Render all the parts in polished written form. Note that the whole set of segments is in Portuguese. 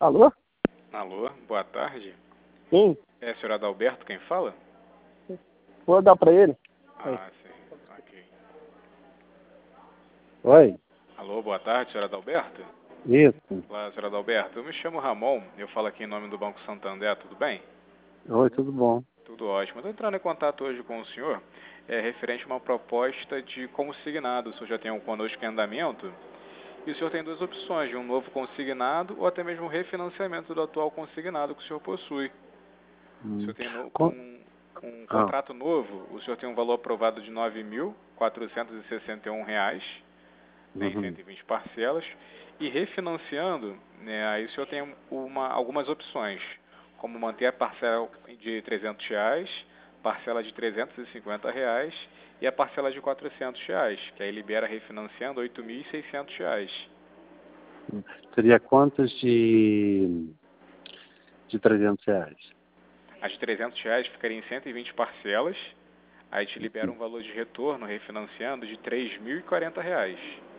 Alô? Alô, boa tarde. Sim, É a senhora Adalberto quem fala? vou dar pra ele. Ah, sim, ok. Oi, Alô, boa tarde, senhora Adalberto? isso. Olá, senhora Adalberto. Eu me chamo Ramon, eu falo aqui em nome do Banco Santander, tudo bem? Oi, tudo bom? Tudo ótimo. Estou entrando em contato hoje com o senhor, referente a uma proposta de consignado. O senhor já tem um conosco em andamento? E o senhor tem duas opções, de um novo consignado ou até mesmo um refinanciamento do atual consignado que o senhor possui. O Hum. senhor tem Co- um ah, contrato novo, o senhor tem um valor aprovado de R$ 9.461, né, em uhum. 120 parcelas. E refinanciando, né, aí o senhor tem algumas opções, como manter a parcela de R$ 300, parcela de R$ 350 e a parcela de R$ 400, que aí libera refinanciando R$ 8.600. Seria quantos de R$ 300? As de R$ 300 ficariam em 120 parcelas, aí te libera Uhum. um valor de retorno refinanciando de R$ 3.040.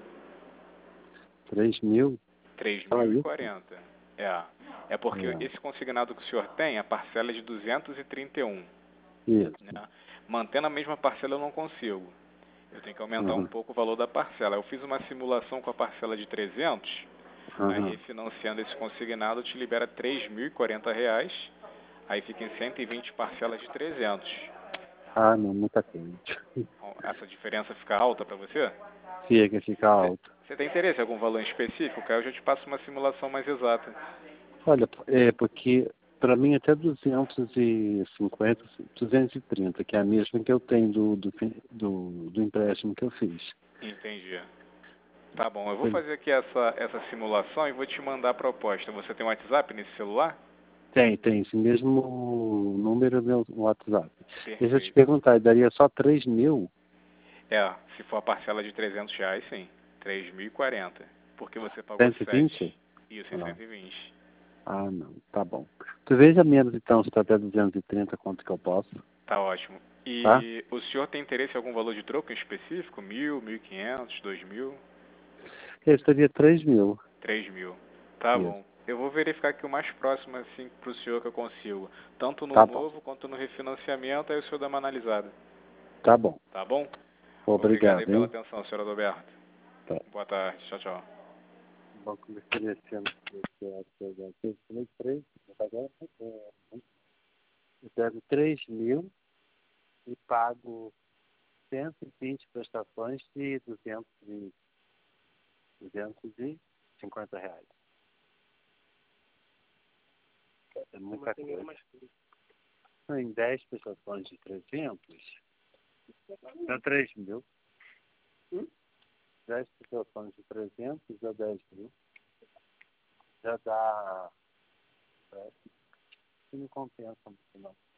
3.000? Só isso? 3.040. É porque esse consignado que o senhor tem, a parcela é de 231. Isso. Né? Mantendo a mesma parcela eu não consigo. Eu tenho que aumentar um Uhum. pouco o valor da parcela. Eu fiz uma simulação com a parcela de 300, aí Uhum. refinanciando esse consignado te libera R$ 3.040, aí fica em 120 parcelas de 300. Ah, não, muita coisa. Essa diferença fica alta para você? Fica alto. Você tem interesse em algum valor em específico? Aí eu já te passo uma simulação mais exata. Olha, porque para mim até 250, 230, que é a mesma que eu tenho do empréstimo que eu fiz. Entendi. Tá bom, eu vou fazer aqui essa simulação e vou te mandar a proposta. Você tem um WhatsApp nesse celular? Tem esse mesmo número no WhatsApp. Deixa eu te Perfeito. perguntar, daria só 3.000? Se for a parcela de R$ 300, sim. 3.040. Porque você pagou 120? 7. Isso, em Ah, 120. não, tá bom. Tu veja menos então, se tá até 230, quanto que eu posso, Tá ótimo. tá? E o senhor tem interesse em algum valor de troco em específico? 1.000, 1.500, 2.000? Esse seria 3.000. 3.000. Tá Isso. bom. Eu vou verificar aqui o mais próximo assim pro senhor que eu consigo. Tanto no Tá bom, novo quanto no refinanciamento, aí o senhor dá uma analisada. tá bom. Tá bom? Obrigado aí Obrigado, pela hein? atenção, senhor Adalberto. Tá. Boa tarde. Tchau, tchau. Bom, comecei esse ano, eu falei 3, agora eu pego 3.000 e pago 120 prestações de 250 reais. É muita coisa. Em 10 prestações de 300, dá 3.000. 10 prestações de 300 dá 10.000. Já dá. Não compensa muito, não.